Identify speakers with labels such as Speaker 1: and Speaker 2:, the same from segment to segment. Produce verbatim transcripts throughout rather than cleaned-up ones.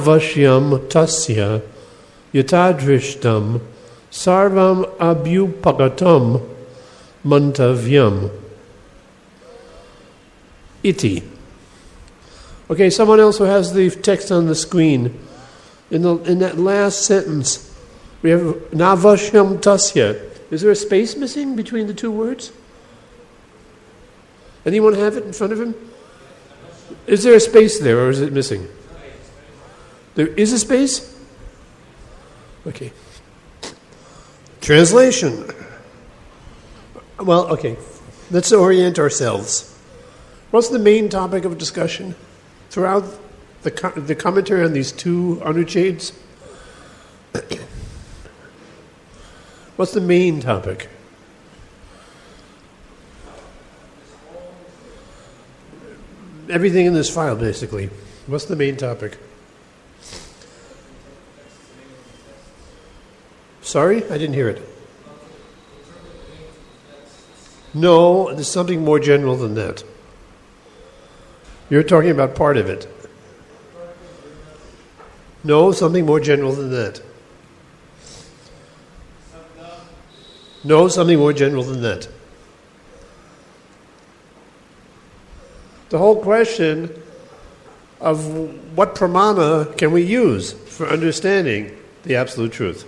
Speaker 1: vashyam tasya yatadrishtam sarvam abhyupagatam mantavyam iti. Okay, someone else who has the text on the screen. In the in that last sentence, we have navashyam tasya. Is there a space missing between the two words? Anyone have it in front of him? Is there a space there, or is it missing? There is a space? Okay. Translation. Well, okay. Let's orient ourselves. What's the main topic of discussion throughout the co- the commentary on these two anucheds? What's the main topic? Everything in this file, basically. What's the main topic? Sorry? I didn't hear it. No, there's something more general than that. You're talking about part of it. No, something more general than that. No, something more general than that. The whole question of what pramana can we use for understanding the absolute truth.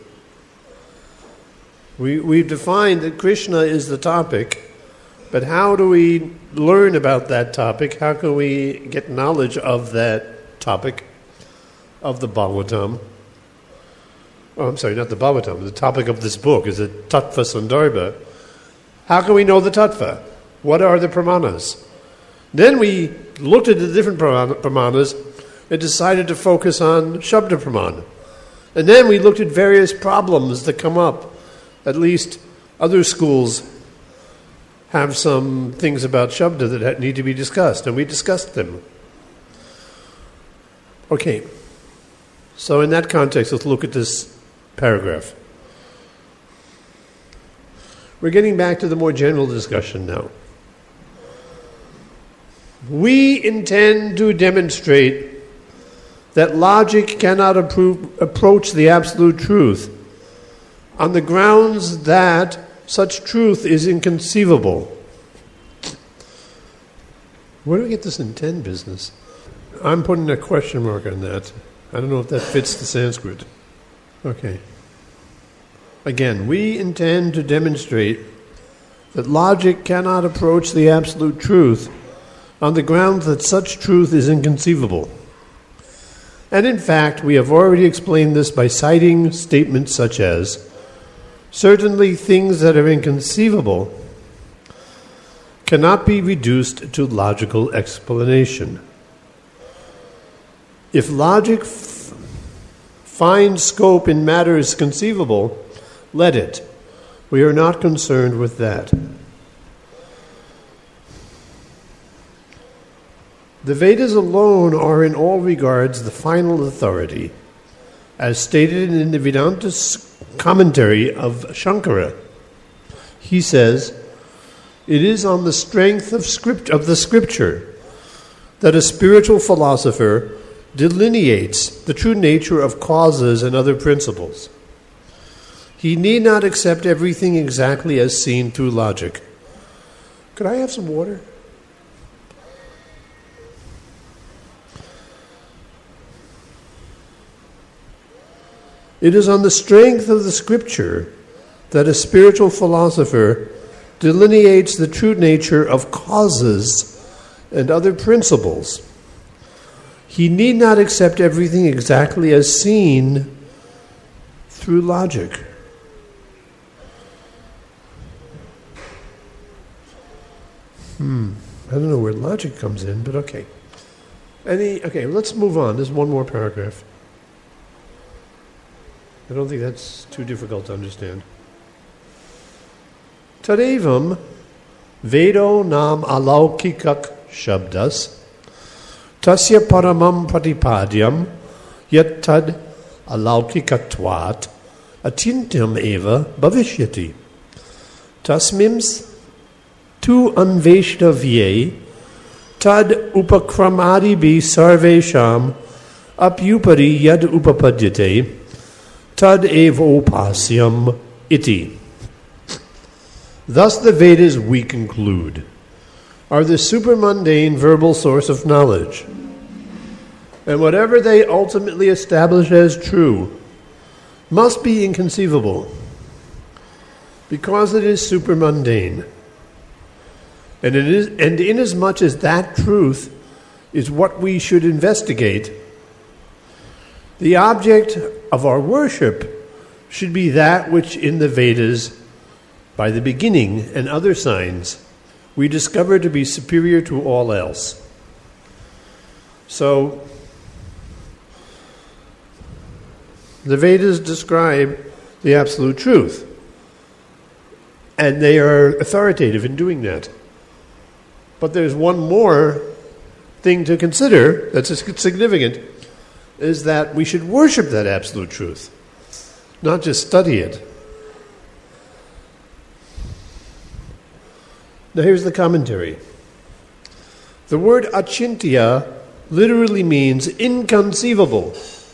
Speaker 1: We, we've defined that Krishna is the topic, but how do we learn about that topic? How can we get knowledge of that topic, of the Bhagavatam? Oh, I'm sorry, not the Bhagavatam. The topic of this book is the Tattva Sandarbha. How can we know the Tattva? What are the pramanas? Then we looked at the different pramanas and decided to focus on Shabda Pramana. And then we looked at various problems that come up. At least other schools have some things about Shabda that need to be discussed, and we discussed them. Okay, so in that context, let's look at this paragraph. We're getting back to the more general discussion now. We intend to demonstrate that logic cannot approve, approach the absolute truth on the grounds that such truth is inconceivable. Where do we get this intend business? I'm putting a question mark on that. I don't know if that fits the Sanskrit. Okay. Again, we intend to demonstrate that logic cannot approach the absolute truth on the grounds that such truth is inconceivable. And in fact, we have already explained this by citing statements such as, certainly things that are inconceivable cannot be reduced to logical explanation. If logic f- finds scope in matters conceivable, let it. We are not concerned with that. The Vedas alone are in all regards the final authority, as stated in the Vedanta commentary of Shankara. He says, it is on the strength of script of the scripture that a spiritual philosopher delineates the true nature of causes and other principles. He need not accept everything exactly as seen through logic. Could I have some water? It is on the strength of the scripture that a spiritual philosopher delineates the true nature of causes and other principles. He need not accept everything exactly as seen through logic. Hmm. I don't know where logic comes in, but okay. Any? Okay, let's move on. There's one more paragraph. I don't think that's too difficult to understand. Tadevam Vedo nam alaukikak shabdas tasya paramam pratipadyam yat tad alaukikatvat atintyam eva bhavishyati tasmims tu anveshtavye tad upakramadibi sarvesham apyupari yad upapadyate tad evopasyam iti. Thus the Vedas, we conclude, are the supermundane verbal source of knowledge. And whatever they ultimately establish as true must be inconceivable, because it is supermundane. And, it is, and inasmuch as that truth is what we should investigate, the object of our worship should be that which in the Vedas, by the beginning and other signs, we discover to be superior to all else. So, the Vedas describe the absolute truth, and they are authoritative in doing that. But there's one more thing to consider that's significant, is that we should worship that absolute truth, not just study it. Now here's the commentary. The word achintya literally means inconceivable.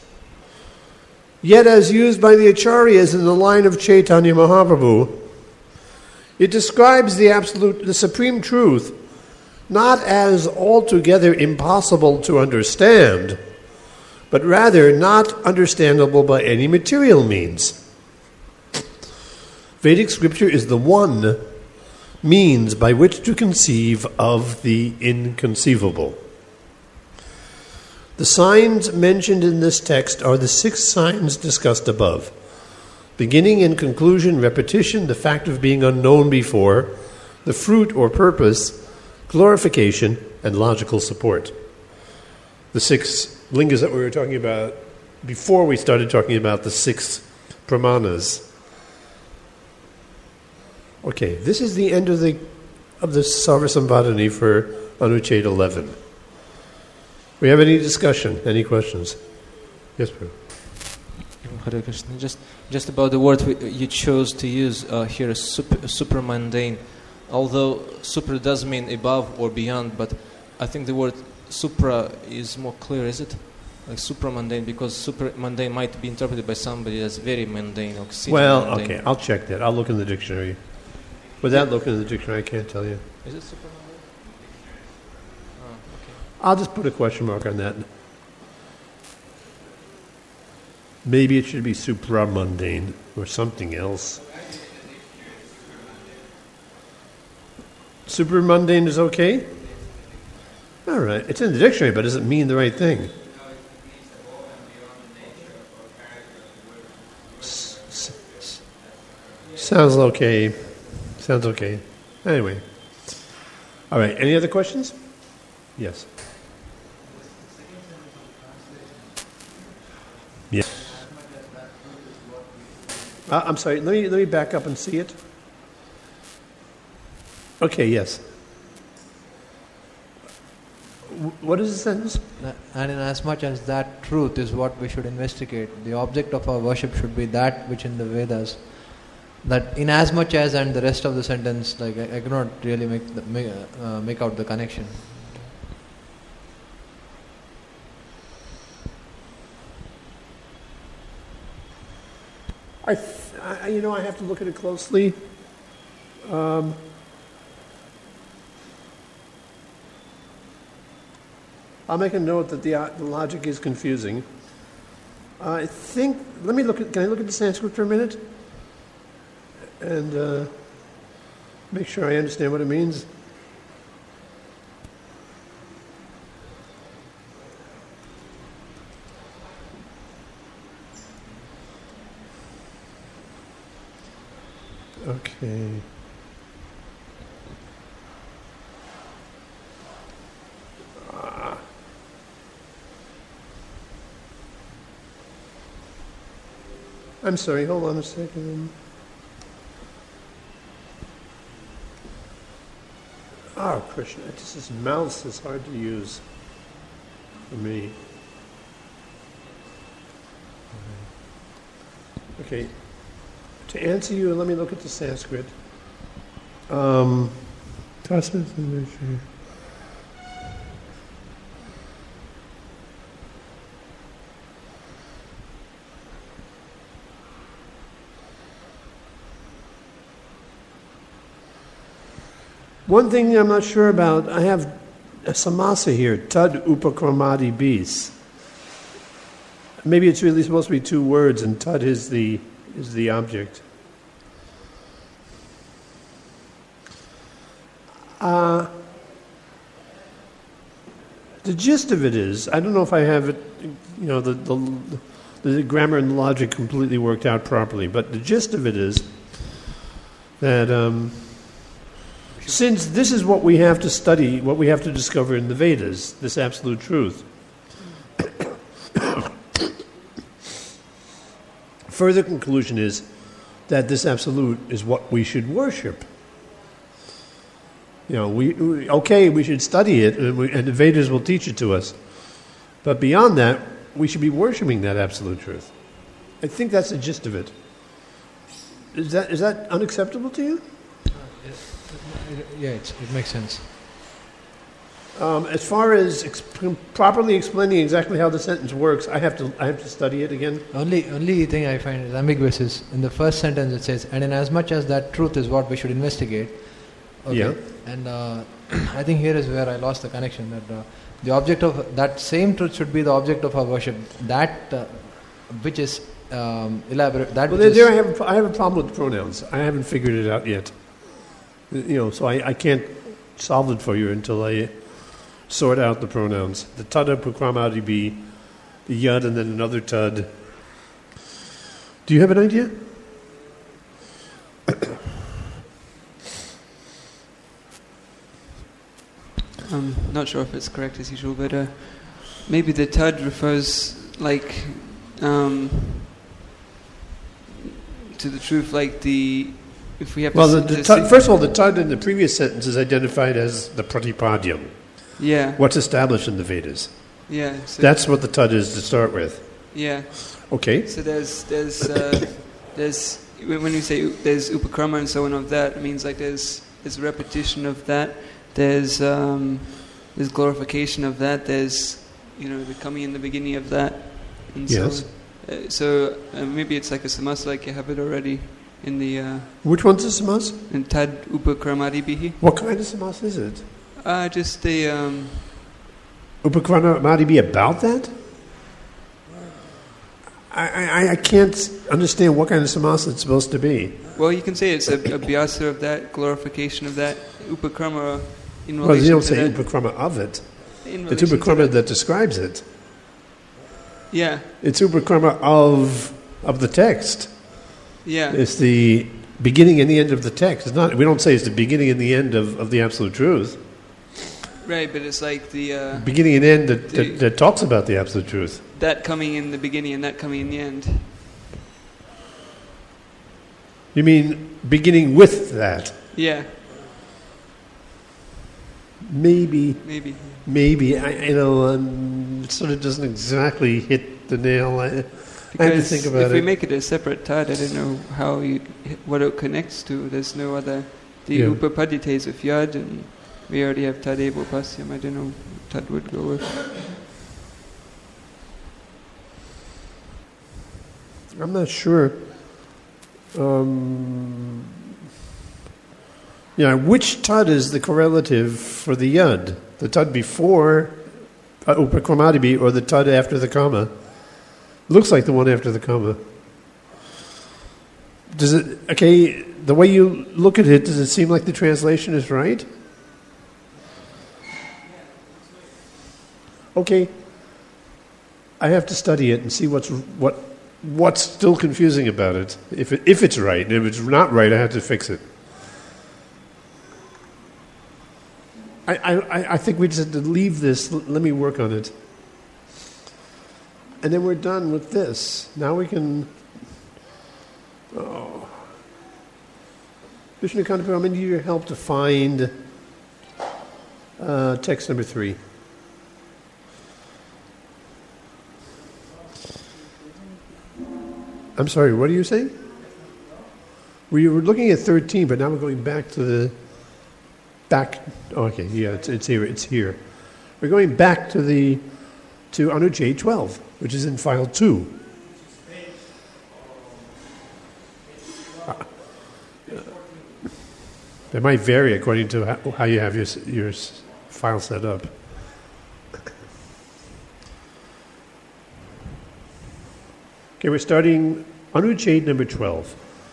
Speaker 1: Yet as used by the Acharyas in the line of Chaitanya Mahaprabhu, it describes the absolute, the supreme truth, not as altogether impossible to understand, but rather not understandable by any material means. Vedic scripture is the one means by which to conceive of the inconceivable. The signs mentioned in this text are the six signs discussed above: beginning and conclusion, repetition, the fact of being unknown before, the fruit or purpose, glorification, and logical support. The six lingas that we were talking about before we started talking about the six pramanas. Okay, this is the end of the of the Sarvasambhadani for Anucheta eleven. We have any discussion? Any questions? Yes, Prabhu.
Speaker 2: Hare Krishna. Just, just about the word we, you chose to use uh, here, super, supermundane. Although super does mean above or beyond, but I think the word supra is more clear, is it? Like supramundane, because supermundane might be interpreted by somebody as very mundane or exceedingly
Speaker 1: Well,
Speaker 2: mundane.
Speaker 1: okay, I'll check that. I'll look in the dictionary. Without looking in the dictionary, I can't tell you.
Speaker 2: Is it supermundane? Oh, okay.
Speaker 1: I'll just put a question mark on that. Maybe it should be supramundane or something else. Supermundane is okay? All right. It's in the dictionary, but does it mean the right thing? S- s- Sounds okay. Sounds okay. Anyway. All right. Any other questions? Yes. Yes. Uh, I'm sorry. Let me let me back up and see it. Okay. Yes. W- What is the sentence?
Speaker 3: And in as much as that truth is what we should investigate, the object of our worship should be that which in the Vedas. That in as much as, and the rest of the sentence, like I, I cannot really make the, make, uh, make out the connection.
Speaker 1: I, th- I, you know, I have to look at it closely. Um, I'll make a note that the, uh, the logic is confusing. I think. Let me look at. Can I look at the Sanskrit for a minute? And uh, make sure I understand what it means. Okay. Ah. I'm sorry, hold on a second. Oh, Krishna, this is mouse is hard to use for me. Okay. To answer you, let me look at the Sanskrit. Um, One thing I'm not sure about, I have a samasa here, tad upakramati bis. Maybe it's really supposed to be two words, and tad is the is the object. Uh, the gist of it is, I don't know if I have it, you know, the, the the grammar and logic completely worked out properly, but the gist of it is that um, since this is what we have to study, what we have to discover in the Vedas, this absolute truth, further conclusion is that this absolute is what we should worship. You know, we, we okay, we should study it, and, we, and the Vedas will teach it to us. But beyond that, we should be worshiping that absolute truth. I think that's the gist of it. Is that is that unacceptable to you?
Speaker 3: Yeah, it's, it makes sense.
Speaker 1: Um, as far as exp- properly explaining exactly how the sentence works, I have to I have to study it again.
Speaker 3: Only only thing I find is ambiguous is in the first sentence it says, and in as much as that truth is what we should investigate. Okay.
Speaker 1: Yeah.
Speaker 3: And uh, I think here is where I lost the connection. That uh, the object of that same truth should be the object of our worship. That uh, which is um, elaborate. That
Speaker 1: Well,
Speaker 3: which
Speaker 1: there,
Speaker 3: is,
Speaker 1: there I have a, I have a problem with pronouns. I haven't figured it out yet. You know, so I, I can't solve it for you until I sort out the pronouns. The tada prakramati be the yud and then another tad. Do you have an idea?
Speaker 4: I'm not sure if it's correct as usual, but uh, maybe the tad refers like um, to the truth, like the if we have
Speaker 1: Well,
Speaker 4: to,
Speaker 1: the, the
Speaker 4: to
Speaker 1: tad,
Speaker 4: see-
Speaker 1: first of all, the tad in the previous sentence is identified as the pratipadyam,
Speaker 4: yeah,
Speaker 1: what's established in the Vedas.
Speaker 4: yeah, so,
Speaker 1: That's what the tad is to start with.
Speaker 4: yeah.
Speaker 1: Okay.
Speaker 4: So there's there's uh, there's when when you say u- there's upakrama and so on of that, it means like there's there's repetition of that. There's um, there's glorification of that. There's you know the coming in the beginning of that. And
Speaker 1: Yes.
Speaker 4: So, uh, so uh, maybe it's like a samasa, like you have it already in the uh,
Speaker 1: Which one's the samas?
Speaker 4: in tad upakramati bihi.
Speaker 1: What kind of samas is it?
Speaker 4: Uh, just the um,
Speaker 1: Upakramati be about that? I, I, I can't understand what kind of samas it's supposed to be.
Speaker 4: well, you can say it's a, a biasa of that, glorification of that, upakrama in relation
Speaker 1: Well, you don't
Speaker 4: to
Speaker 1: say
Speaker 4: that.
Speaker 1: upakrama of it.
Speaker 4: in
Speaker 1: It's
Speaker 4: relation to
Speaker 1: upakrama
Speaker 4: that.
Speaker 1: that describes it.
Speaker 4: Yeah,
Speaker 1: It's upakrama of of the text.
Speaker 4: yeah.
Speaker 1: It's the beginning and the end of the text. It's not. We don't say it's the beginning and the end of, of the absolute truth.
Speaker 4: Right, but it's like the uh,
Speaker 1: Beginning and end that, that, that talks about the absolute truth.
Speaker 4: that coming in the beginning and that coming in the end.
Speaker 1: You mean beginning with that?
Speaker 4: Yeah,
Speaker 1: Maybe,
Speaker 4: maybe.
Speaker 1: maybe. I, you know, um, it sort of doesn't exactly hit the nail. I, I have to
Speaker 4: Because
Speaker 1: think about
Speaker 4: if we
Speaker 1: it.
Speaker 4: make it a separate tad, I don't know how you what it connects to. There's no other. The
Speaker 1: Yeah.
Speaker 4: upapadites of yad, and we already have tad ebo pasyam. I don't know what tad would go with.
Speaker 1: I'm not sure. Um, yeah, which tad is the correlative for the yud? The tad before uh, upakramati or the tad after the comma? Looks like the one after the comma. Does it? Okay, the way you look at it, does it seem like the translation is right? Okay, I have to study it and see what's what. What's still confusing about it? If it, if it's right, and if it's not right, I have to fix it. I, I, I think we just have to leave this. L- let me work on it, and then we're done with this. Now we can. Oh, Vishnu Kandapu, I'm going to need your help to find uh, text number three. I'm sorry, what are you saying? We were looking at thirteen, but now we're going back to the back. Oh, okay, yeah, it's, it's here. It's here. We're going back to the to Anuj twelve, which is in file two. They might vary according to how, how you have your, your file set up. Okay, we're starting Anuchad number twelve.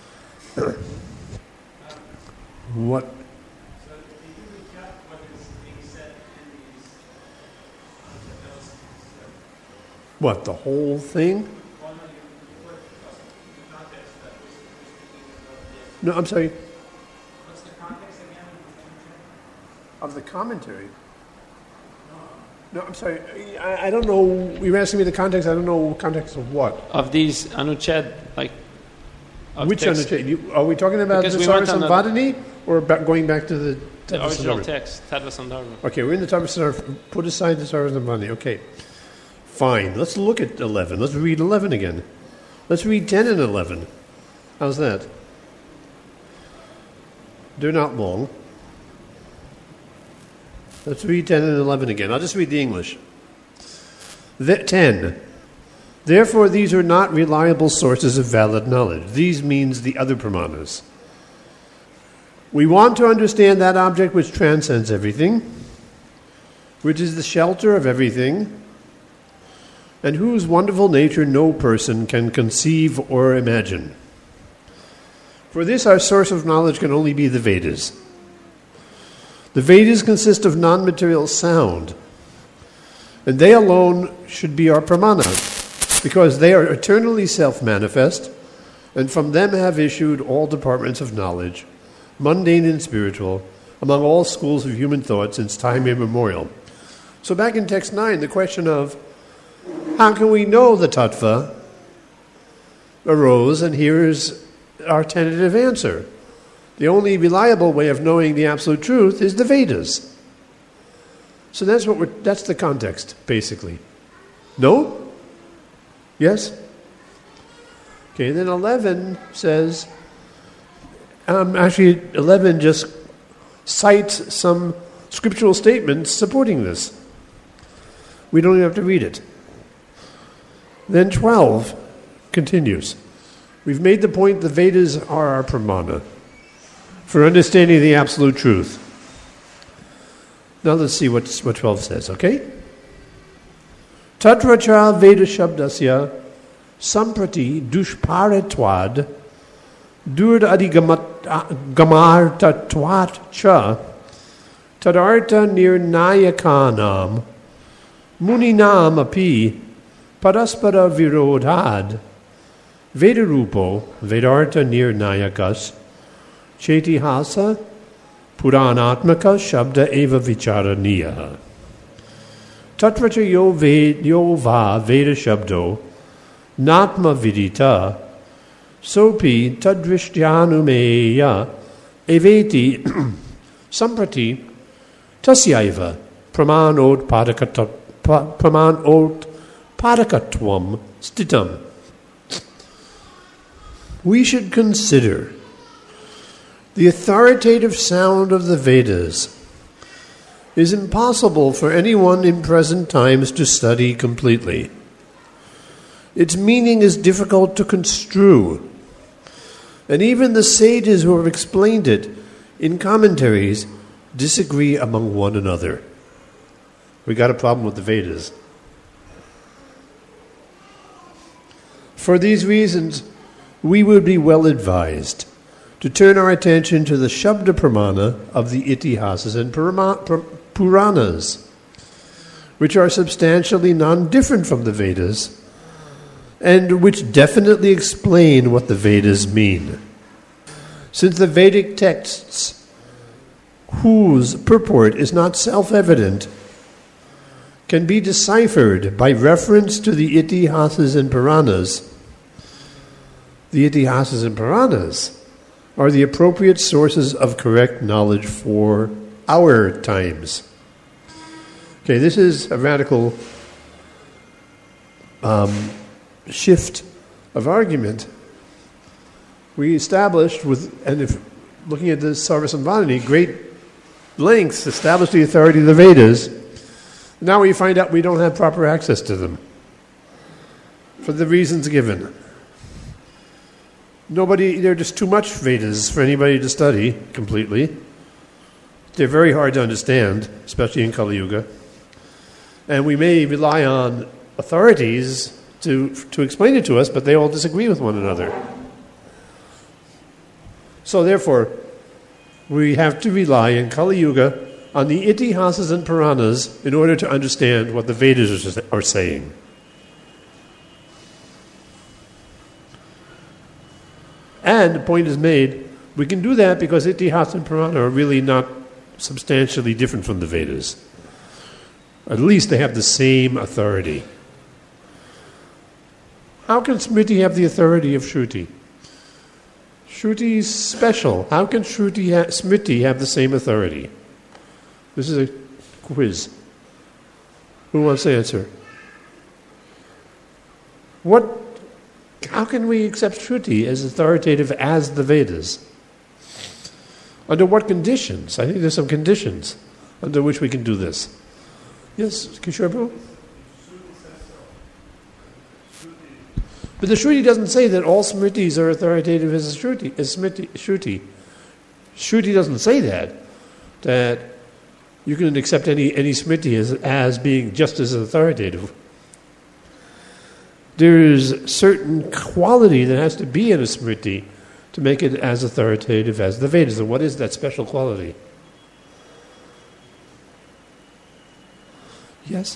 Speaker 1: What?
Speaker 5: So did you reject what is being said in these uh,
Speaker 1: What, the whole thing?
Speaker 5: Well, no, you, you put the context that we're speaking about this.
Speaker 1: No, I'm sorry.
Speaker 5: What's the context again?
Speaker 1: Of the commentary? No, I'm sorry. I, I don't know. You're asking me the context. I don't know context of what.
Speaker 5: Of these Anuchad, like. of
Speaker 1: Which
Speaker 5: text-
Speaker 1: Anuchad? You, are we talking about
Speaker 5: Because
Speaker 1: the
Speaker 5: we went on
Speaker 1: Sarvasambhadani or about going back to the
Speaker 5: The
Speaker 1: Tattva
Speaker 5: original
Speaker 1: Sandarbha?
Speaker 5: text, Tattva-sandarbha.
Speaker 1: Okay, we're in the Tattva Sandarbha. Put aside the Sarvasambhadani. Okay. Fine. Let's look at eleven. Let's read eleven again. Let's read ten and eleven. How's that? They're not long. Let's read ten and eleven again. I'll just read the English. The, ten. Therefore, these are not reliable sources of valid knowledge. These means the other pramanas. We want to understand that object which transcends everything, which is the shelter of everything, and whose wonderful nature no person can conceive or imagine. For this, our source of knowledge can only be the Vedas. The Vedas consist of non-material sound, and they alone should be our pramana, because they are eternally self-manifest, and from them have issued all departments of knowledge, mundane and spiritual, among all schools of human thought since time immemorial. So back in text nine, the question of how can we know the tattva arose, and here's our tentative answer. The only reliable way of knowing the absolute truth is the Vedas. So that's what we're, that's the context, basically. No? Yes? Okay, then eleven says, um, actually eleven just cites some scriptural statements supporting this. We don't even have to read it. Then twelve continues. We've made the point the Vedas are our pramana for understanding the absolute truth. Now let's see what, what twelve says, okay? Tatracha Veda Shabdasya Samprati Dushparatwad Durd Adigamartatwat Cha Tadarta Nirnayakanam Muninam Api Paraspara Virodhad Vedarupo Vedarta Nirnayakas Chetihasa Puranatmaka Shabda Eva Vicharaniya Tatracha yo, ved, yo va Veda Shabdo Natma Vidita Sopi Tadrishtyanumeya Eveti Samprati Tasyaiva Pramanot Pramanot Padakatwam Stitam. We should consider the authoritative sound of the Vedas is impossible for anyone in present times to study completely. Its meaning is difficult to construe, and even the sages who have explained it in commentaries disagree among one another. We got a problem with the Vedas. For these reasons, we would be well advised to turn our attention to the Shabda Pramana of the Itihasas and Puranas, which are substantially non-different from the Vedas, and which definitely explain what the Vedas mean. Since the Vedic texts, whose purport is not self-evident, can be deciphered by reference to the Itihasas and Puranas, the Itihasas and Puranas are the appropriate sources of correct knowledge for our times. Okay, this is a radical um, shift of argument. We established with, and if looking at the Sarvasambhadani, great lengths, established the authority of the Vedas. Now we find out we don't have proper access to them for the reasons given. Nobody, there are just too much Vedas for anybody to study completely. They're very hard to understand, especially in Kali Yuga. And we may rely on authorities to, to explain it to us, but they all disagree with one another. So therefore, we have to rely in Kali Yuga on the Itihasas and Puranas in order to understand what the Vedas are saying. And the point is made, we can do that because Itihasa and Purana are really not substantially different from the Vedas. At least they have the same authority. How can Smriti have the authority of Shruti? Shruti is special. How can Shruti ha- Smriti have the same authority? This is a quiz. Who wants to answer? What? How can we accept Shruti as authoritative as the Vedas? Under what conditions? I think there's some conditions under which we can do this. Yes, Kishore Prabhu? But the Shruti doesn't say that all Smritis are authoritative as a Shruti. As Smriti, Shruti. Shruti doesn't say that. That you can accept any, any Smriti as, as being just as authoritative. There is certain quality that has to be in a Smriti to make it as authoritative as the Vedas. And what is that special quality? Yes?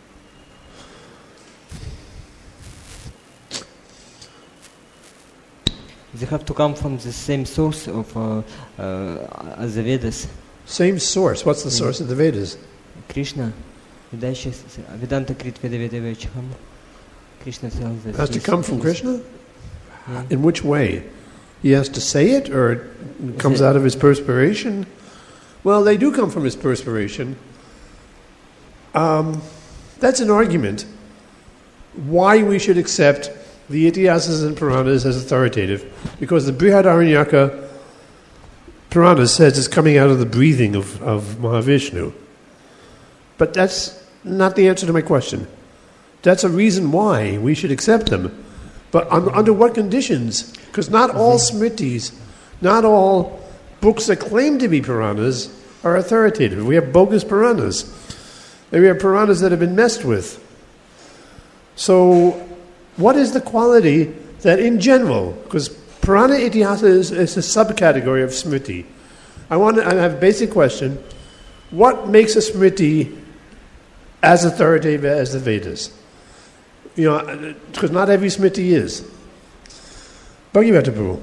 Speaker 6: They have to come from the same source of uh, uh, as the Vedas.
Speaker 1: Same source. What's the source of the Vedas?
Speaker 6: Krishna. Vedanta Krit Veda Veda Vechham. Krishna tells that.
Speaker 1: It has to come from Krishna?
Speaker 6: Yeah.
Speaker 1: In which way? He has to say it, or it comes out of his perspiration? Well, they do come from his perspiration. Um, that's an argument why we should accept the Itihasas and Puranas as authoritative, because the Brihadaranyaka Purana says it's coming out of the breathing of, of Mahavishnu. But that's not the answer to my question. That's a reason why we should accept them. But un, under what conditions? Because not all Smritis, not all books that claim to be Puranas are authoritative. We have bogus Puranas. And we have Puranas that have been messed with. So, what is the quality that in general, because Purana Itihasa is, is a subcategory of Smriti. I want to I have a basic question. What makes a Smriti as authoritative as the Vedas? You know, because not every Smriti is. Bhagavata Prabhu.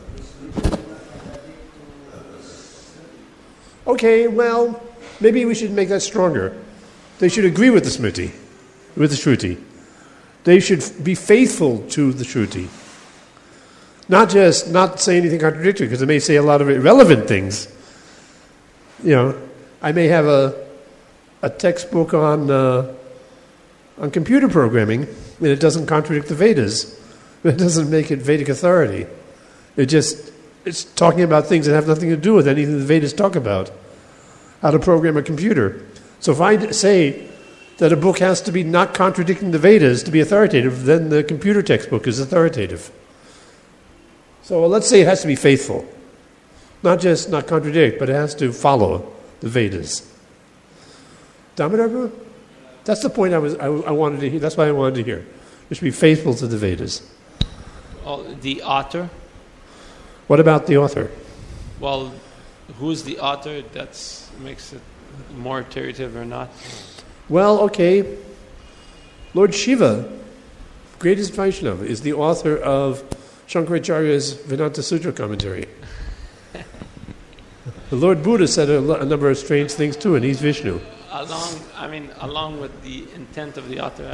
Speaker 1: Okay, well, maybe we should make that stronger. They should agree with the Smriti, with the Shruti. They should be faithful to the Shruti. Not just not say anything contradictory, because they may say a lot of irrelevant things. You know, I may have a a textbook on uh, on computer programming, and it doesn't contradict the Vedas. It doesn't make it Vedic authority. It just it's talking about things that have nothing to do with anything the Vedas talk about. How to program a computer. So if I say that a book has to be not contradicting the Vedas to be authoritative, then the computer textbook is authoritative. So well, let's say it has to be faithful. Not just not contradict, but it has to follow the Vedas. Damodar? That's the point I was I, I wanted to hear. That's why I wanted to hear. It should be faithful to the Vedas.
Speaker 7: Oh, the author?
Speaker 1: What about the author?
Speaker 7: Well, who's the author? That makes it more authoritative or not.
Speaker 1: Well, okay. Lord Shiva, greatest Vaishnava, is the author of Shankaracharya's Vedanta Sutra commentary. The Lord Buddha said a, lo- a number of strange things too, and he's Vishnu.
Speaker 7: Along, I mean, along with the intent of the author.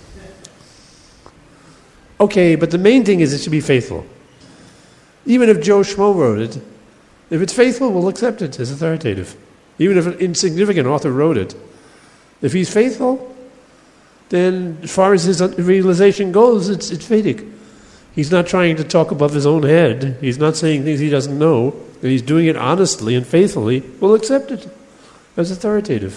Speaker 1: Okay, but the main thing is it should be faithful. Even if Joe Schmo wrote it, if it's faithful, we'll accept it as authoritative. Even if an insignificant author wrote it. If he's faithful, then as far as his realization goes, it's, it's Vedic. He's not trying to talk above his own head. He's not saying things he doesn't know. And he's doing it honestly and faithfully. We'll accept it as authoritative.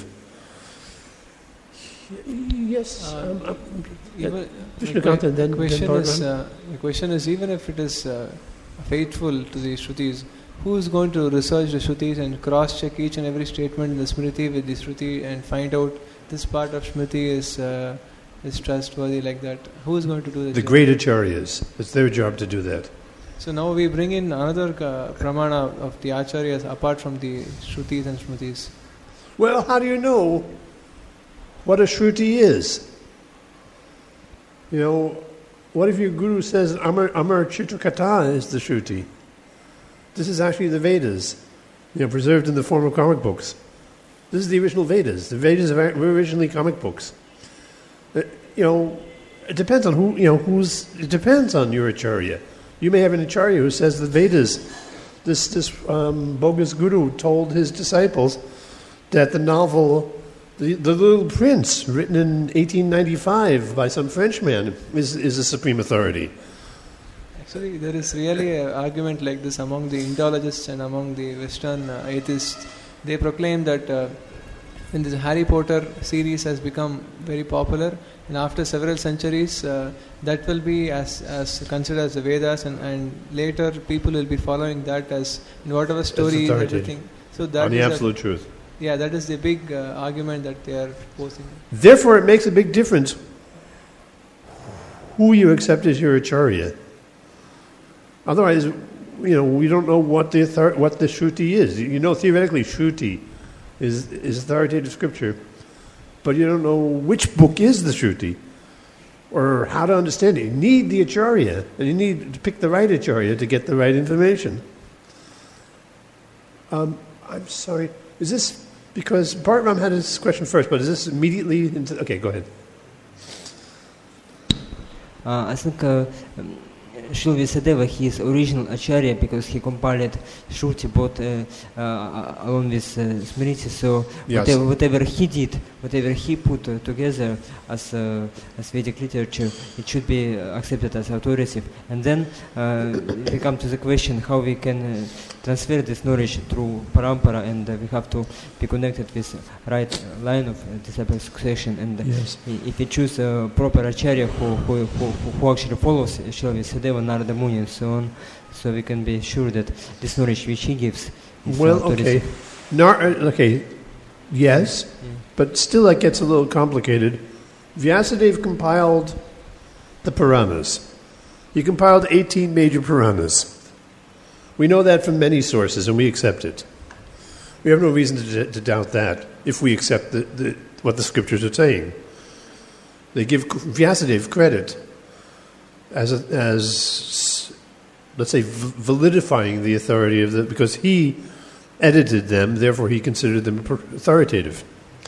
Speaker 1: Yes.
Speaker 8: Uh,
Speaker 1: um, um,
Speaker 8: even,
Speaker 1: Vishnukant and then,
Speaker 8: the question
Speaker 1: then
Speaker 8: is, uh, the question is, even if it is uh, faithful to the Shrutis,
Speaker 3: who is going to research the Shrutis and cross-check each and every statement in the Smriti with the Shruti and find out this part of Smriti is uh, is trustworthy like that? Who is going to do that?
Speaker 1: The great acharyas. It's their job to do that.
Speaker 3: So now we bring in another uh, pramana of the acharyas apart from the Shrutis and Smritis.
Speaker 1: Well, how do you know what a Shruti is? You know, what if your guru says Amar, Amar Chitrakatha is the Shruti? This is actually the Vedas, you know, preserved in the form of comic books. This is the original Vedas. The Vedas were originally comic books. Uh, you know, it depends on who, you know, who's, it depends on your acharya. You may have an acharya who says the Vedas, this, this um, bogus guru told his disciples that the novel, the, the Little Prince, written in eighteen ninety-five by some Frenchman, is, is a supreme authority.
Speaker 3: Actually, there is really an argument like this among the Indologists and among the Western uh, atheists. They proclaim that uh, when this Harry Potter series has become very popular, and after several centuries, uh, that will be as, as considered as the Vedas, and, and later people will be following that as in whatever story, everything. So that
Speaker 1: on the
Speaker 3: is
Speaker 1: absolute
Speaker 3: a,
Speaker 1: truth.
Speaker 3: Yeah, that is the big uh, argument that they are posing.
Speaker 1: Therefore, it makes a big difference who you accept as your acharya. Otherwise, you know, we don't know what the author- what the Shruti is. You know, theoretically, Shruti is is authoritative scripture, but you don't know which book is the Shruti or how to understand it. You need the acharya, and you need to pick the right acharya to get the right information. Um, I'm sorry. Is this because Bart Ram had his question first, but is this immediately into... Okay, go ahead.
Speaker 6: Uh, I think uh, um, Srila Vyasadeva, he is original acharya because he compiled Shruti both uh, uh, along with uh, Smriti. So
Speaker 1: Yes.
Speaker 6: whatever, whatever he did, whatever he put uh, together as uh, as Vedic literature, it should be uh, accepted as authoritative. And then uh, we come to the question how we can uh, transfer this knowledge through parampara, and uh, we have to be connected with the right line of uh, disciple succession. And uh,
Speaker 1: Yes.
Speaker 6: if we choose a proper acharya who who, who, who actually follows Srila Vyasadeva, Narada Muni, and so on, so we can be sure that this knowledge which he gives is
Speaker 1: Well,
Speaker 6: authoritative.
Speaker 1: okay. Nar- okay, yes, but still that gets a little complicated. Vyasadeva compiled the Puranas. He compiled eighteen major Puranas. We know that from many sources, and we accept it. We have no reason to, to doubt that if we accept the, the, what the scriptures are saying. They give Vyasadeva credit as, a, as let's say, v- validifying the authority of the... because he edited them, therefore he considered them authoritative.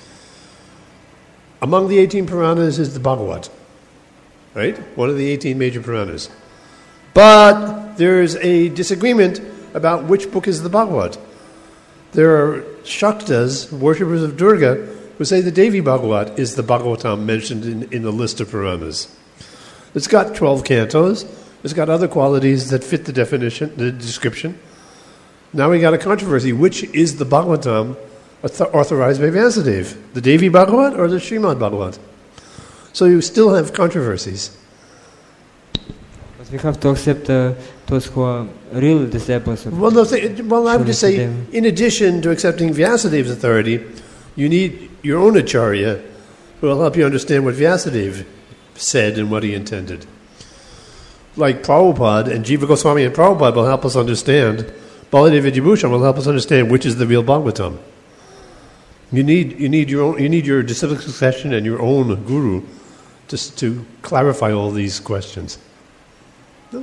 Speaker 1: Among the eighteen Puranas is the Bhagavad, right? One of the eighteen major Puranas. But there's a disagreement about which book is the Bhagavad. There are Shaktas, worshippers of Durga, who say the Devi Bhagavad is the Bhagavatam mentioned in, in the list of Puranas. It's got twelve cantos. It's got other qualities that fit the definition, the description. Now we got a controversy. Which is the Bhagavatam authorized by Vyasadeva? The Devi Bhagavad or the Srimad Bhagavad? So you still have controversies.
Speaker 6: But we have to accept uh, those who are real disciples of
Speaker 1: Well, no, th- well I would just say,
Speaker 6: Vyasadeva.
Speaker 1: in addition to accepting Vyasadeva's authority, you need your own acharya who will help you understand what Vyasadeva said and what he intended. Like Prabhupada and Jiva Goswami and Prabhupada will help us understand. Baladev Vidyabhushan will help us understand which is the real Bhagavatam. You need you need your own, you need your disciplic succession and your own guru just to clarify all these questions. No?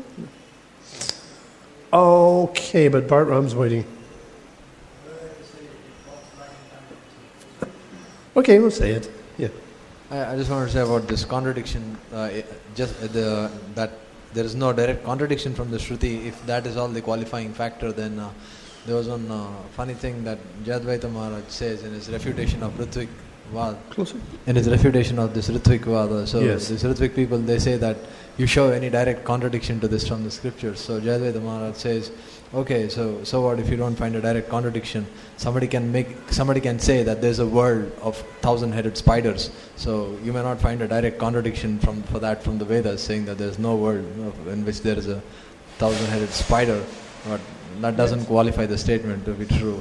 Speaker 1: Okay, but Bart Ram's waiting. Okay, we'll say it. Yeah.
Speaker 3: I, I just wanted to say about this contradiction, uh, it- just uh, the that there is no direct contradiction from the Shruti. If that is all the qualifying factor, then uh, there was one uh, funny thing that Jadvaita Maharaj says in his refutation of Ritvik Vad.
Speaker 1: Closer.
Speaker 3: In his refutation of this Ritvik Vada. So
Speaker 1: Yes.
Speaker 3: these Ritvik people, they say that you show any direct contradiction to this from the scriptures. So Jadvaita Maharaj says, okay, so so what if you don't find a direct contradiction? Somebody can make somebody can say that there's a world of thousand-headed spiders. So you may not find a direct contradiction from for that from the Vedas, saying that there's no world of- in which there is a thousand-headed spider. but that doesn't qualify the statement to be true.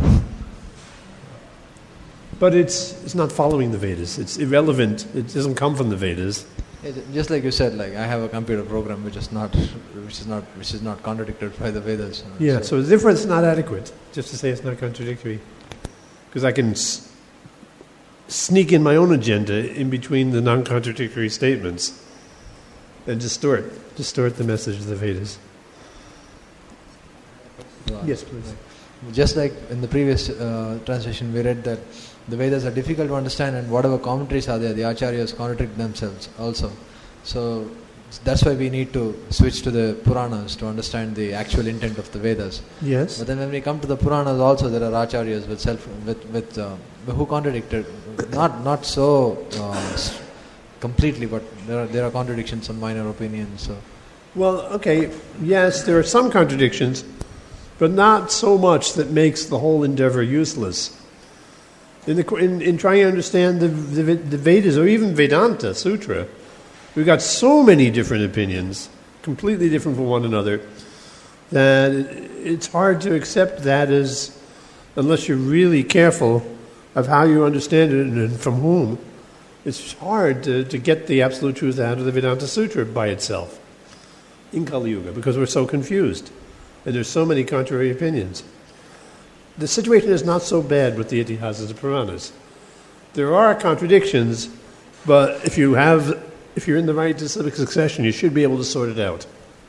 Speaker 1: But it's it's not following the Vedas. It's irrelevant. It doesn't come from the Vedas.
Speaker 3: It, just like you said, like I have a computer program which is not, which is not, which is not contradicted by the Vedas. You know,
Speaker 1: Yeah. So the difference is not adequate. Just to say it's not contradictory, because I can s- sneak in my own agenda in between the non-contradictory statements and distort distort the message of the Vedas.
Speaker 3: So,
Speaker 1: Yes, please.
Speaker 3: Just like in the previous uh, translation, we read that the Vedas are difficult to understand, and whatever commentaries are there, the acharyas contradict themselves also. So that's why we need to switch to the Puranas to understand the actual intent of the Vedas.
Speaker 1: Yes.
Speaker 3: But then when we come to the Puranas, also there are acharyas with self with with uh, who contradicted, not not so uh, s- completely, but there are there are contradictions on minor opinions. So
Speaker 1: Well, okay. Yes, there are some contradictions, but not so much that makes the whole endeavor useless. In, the, in, in trying to understand the, the, the Vedas, or even Vedanta Sutra, we've got so many different opinions, completely different from one another, that it's hard to accept that as, unless you're really careful of how you understand it and from whom, it's hard to, to get the absolute truth out of the Vedanta Sutra by itself in Kali Yuga, because we're so confused and there's so many contrary opinions. The situation is not so bad with the Itihasas and Puranas. There are contradictions, but if you have, if you're in the right disciplic succession, you should be able to sort it out.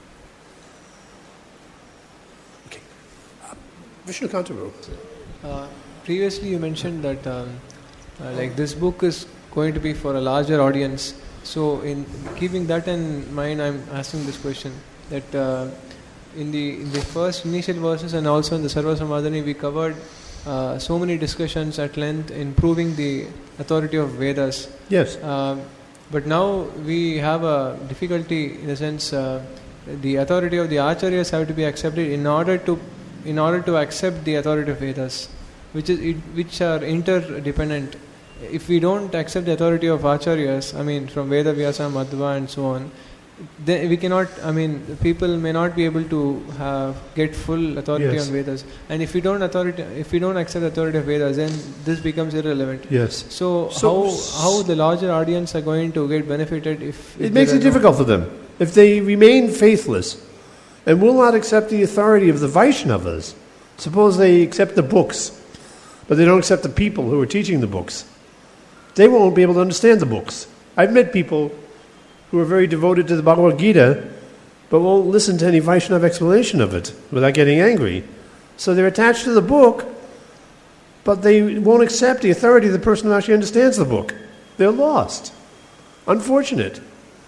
Speaker 1: Okay, uh, Vishnu Kantaru.
Speaker 8: Uh, previously, you mentioned that um, uh, like this book is going to be for a larger audience. So, in keeping that in mind, I'm asking this question: that uh, in the in the first initial verses and also in the Sarva Samadhani, we covered uh, so many discussions at length in proving the authority of Vedas.
Speaker 1: Yes.
Speaker 8: Uh, but now we have a difficulty in the sense uh, the authority of the acharyas have to be accepted in order to in order to accept the authority of Vedas, which is it, which are interdependent. If we don't accept the authority of acharyas, I mean from Veda Vyasa, Madhva and so on, then we cannot, I mean people may not be able to have get full authority
Speaker 1: Yes.
Speaker 8: on Vedas. And if we don't authority, if we don't accept the authority of Vedas, then this becomes irrelevant.
Speaker 1: Yes.
Speaker 8: So,
Speaker 1: So-
Speaker 8: how how the larger audience are going to get benefited if, if
Speaker 1: It makes
Speaker 8: there
Speaker 1: it
Speaker 8: are no-
Speaker 1: difficult for them. If they remain faithless and will not accept the authority of the Vaishnavas, suppose they accept the books, but they don't accept the people who are teaching the books, they won't be able to understand the books. I've met people who are very devoted to the Bhagavad Gita, but won't listen to any Vaishnava explanation of it without getting angry. So they're attached to the book, but they won't accept the authority of the person who actually understands the book. They're lost. Unfortunate.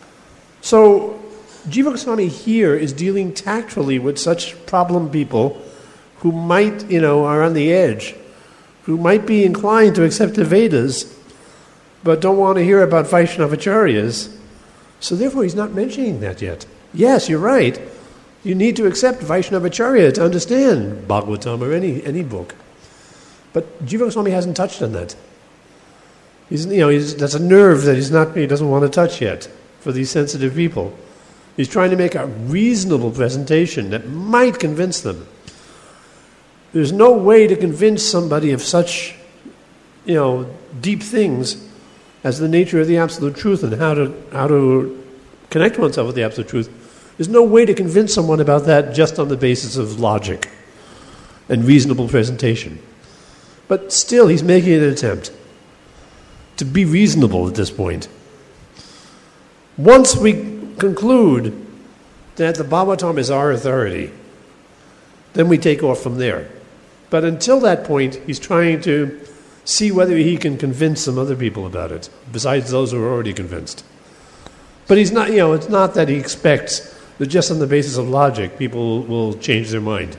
Speaker 1: So Jiva Goswami here is dealing tactfully with such problem people who might, you know, are on the edge, who might be inclined to accept the Vedas, but don't want to hear about Vaishnavacharyas. So therefore he's not mentioning that yet. Yes, you're right. You need to accept Vaishnavacharya to understand Bhagavatam or any, any book. But Jiva Goswami hasn't touched on that. He's, you know, he's, that's a nerve that he's not, he doesn't want to touch yet for these sensitive people. He's trying to make a reasonable presentation that might convince them. There's no way to convince somebody of such, you know, deep things as the nature of the absolute truth and how to how to connect oneself with the absolute truth. There's no way to convince someone about that just on the basis of logic and reasonable presentation. But still, he's making an attempt to be reasonable at this point. Once we conclude that the Bhagavatam is our authority, then we take off from there. But until that point, he's trying to see whether he can convince some other people about it, besides those who are already convinced. But he's not, you know, it's not that he expects that just on the basis of logic, people will change their mind.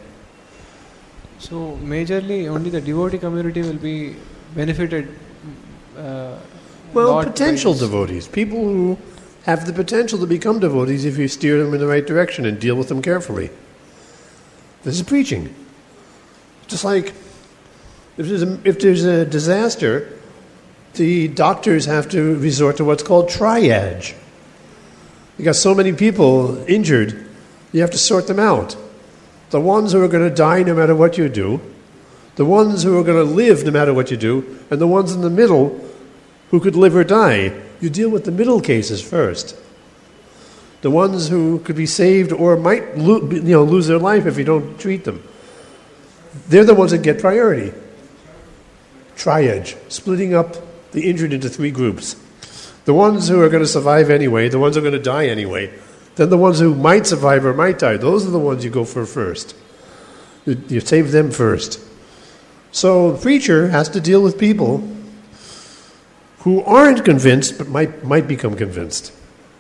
Speaker 8: So majorly only the devotee community will be benefited. Uh,
Speaker 1: Well,
Speaker 8: lot by
Speaker 1: potential
Speaker 8: this.
Speaker 1: devotees, people who have the potential to become devotees if you steer them in the right direction and deal with them carefully. This is preaching. Just like if there's a, if there's a disaster, the doctors have to resort to what's called triage. You got so many people injured, you have to sort them out. the ones who are going to die no matter what you do, the ones who are going to live no matter what you do, and the ones in the middle who could live or die. You deal with the middle cases first. The ones who could be saved or might lo- you know, lose their life if you don't treat them. They're the ones that get priority. Triage, splitting up the injured into three groups. The ones who are going to survive anyway, the ones who are going to die anyway, then the ones who might survive or might die, those are the ones you go for first. You, you save them first. So the preacher has to deal with people who aren't convinced but might, might become convinced.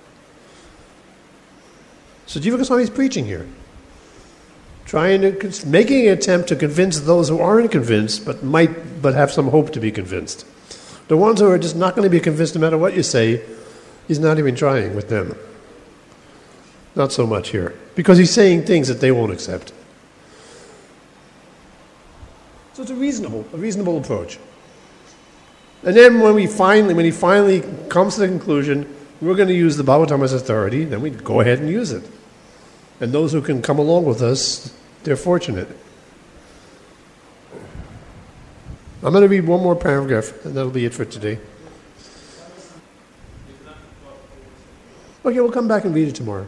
Speaker 1: So Jiva Goswami is preaching here, trying to, making an attempt to convince those who aren't convinced but might, but have some hope to be convinced. The ones who are just not going to be convinced no matter what you say, he's not even trying with them. Not so much here, because he's saying things that they won't accept. So it's a reasonable, a reasonable approach. And then when we finally, when he finally comes to the conclusion, we're going to use the Bhagavatam as authority, then we go ahead and use it. And those who can come along with us, they're fortunate. I'm going to read one more paragraph, and that'll be it for today. Okay, we'll come back and read it tomorrow.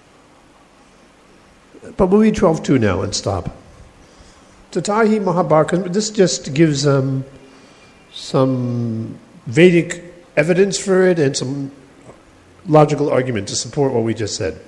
Speaker 1: But we'll read twelve two now and stop. Tatahi Mahabharata, this just gives um, some Vedic evidence for it and some logical argument to support what we just said.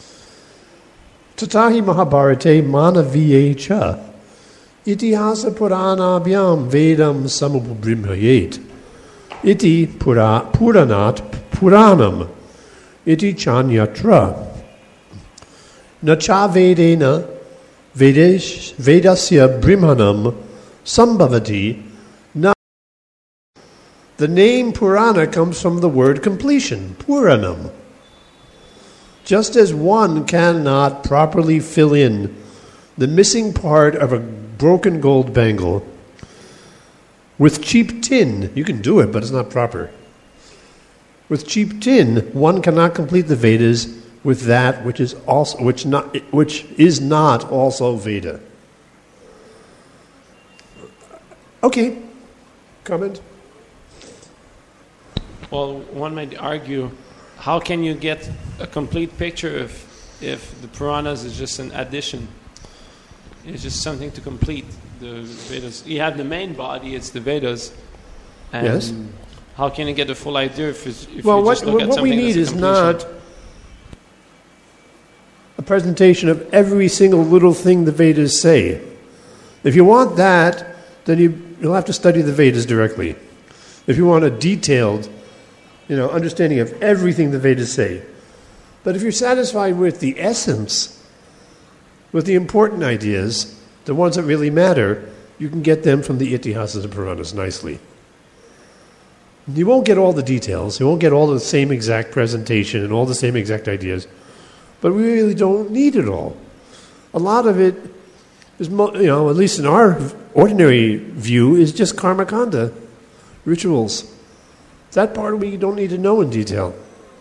Speaker 1: Tatahi Mahabharate Manaviye cha Itihasa Puranabhyam Vedam Samubrimhayet Iti pura, Puranat Puranam Iti Chanyatra Nacha Vedena Vedesh Vedasya Brihmanam Sambhavati. Na. The name Purana comes from the word completion, Puranam. Just as one cannot properly fill in the missing part of a broken gold bangle with cheap tin, you can do it, but it's not proper. With cheap tin, one cannot complete the Vedas with that which is also which not which is not also Veda. Okay, comment.
Speaker 7: Well, one might argue, how can you get a complete picture if if the Puranas is just an addition? It's just something to complete the Vedas. You have the main body; it's the Vedas. And
Speaker 1: yes.
Speaker 7: How can you get a full idea if, it's, if
Speaker 1: well,
Speaker 7: you
Speaker 1: what,
Speaker 7: just look
Speaker 1: what,
Speaker 7: at
Speaker 1: what
Speaker 7: something
Speaker 1: we need
Speaker 7: that's a
Speaker 1: is
Speaker 7: completion?
Speaker 1: not a presentation of every single little thing the Vedas say. If you want that, then you, you'll have to study the Vedas directly. If you want a detailed, you know, understanding of everything the Vedas say. But if you're satisfied with the essence, with the important ideas, the ones that really matter, you can get them from the Itihasas and Puranas nicely. You won't get all the details, you won't get all the same exact presentation and all the same exact ideas, but we really don't need it all. A lot of it is, you know, at least in our ordinary view, is just karmakanda, rituals. That part we don't need to know in detail.